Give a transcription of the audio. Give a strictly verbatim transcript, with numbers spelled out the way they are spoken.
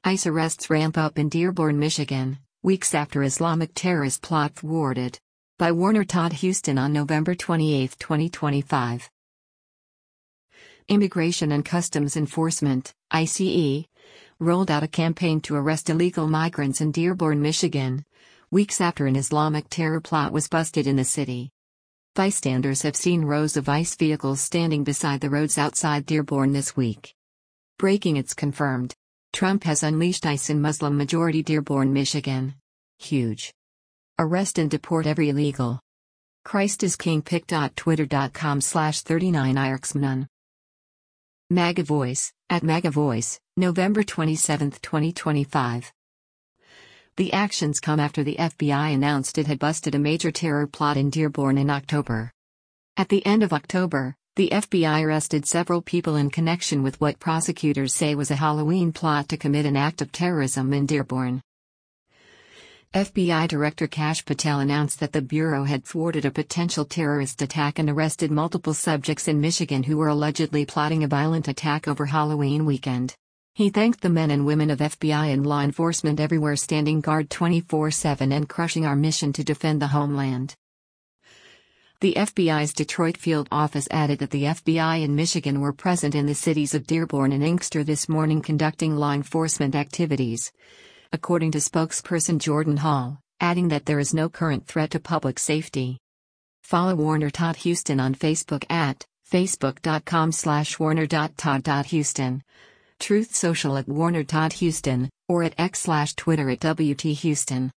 ICE arrests ramp up in Dearborn, Michigan, weeks after Islamic terrorist plot thwarted. By Warner Todd Huston on November twenty-eighth, twenty twenty-five. Immigration and Customs Enforcement, I C E, rolled out a campaign to arrest illegal migrants in Dearborn, Michigan, weeks after an Islamic terror plot was busted in the city. Bystanders have seen rows of ICE vehicles standing beside the roads outside Dearborn this week. Breaking It's confirmed. Trump has unleashed ICE in Muslim-majority Dearborn, Michigan. Huge. Arrest and deport every illegal. Christ is King pic dot twitter dot com slash thirty-nine irxmnun. MAGA Voice, at MAGA Voice, November twenty-seventh, twenty twenty-five. The actions come after the F B I announced it had busted a major terror plot in Dearborn in October. At the end of October, the F B I arrested several people in connection with what prosecutors say was a Halloween plot to commit an act of terrorism in Dearborn. F B I Director Kash Patel announced that the Bureau had thwarted a potential terrorist attack and arrested multiple subjects in Michigan who were allegedly plotting a violent attack over Halloween weekend. He thanked the men and women of F B I and law enforcement everywhere standing guard twenty-four seven and crushing our mission to defend the homeland. The F B I's Detroit field office added that the F B I in Michigan were present in the cities of Dearborn and Inkster this morning conducting law enforcement activities, according to spokesperson Jordan Hall, adding that there is no current threat to public safety. Follow Warner Todd Huston on Facebook at facebook dot com slash warner dot todd dot huston, Truth Social at Warner Todd Huston, or at X slash Twitter at W T Huston.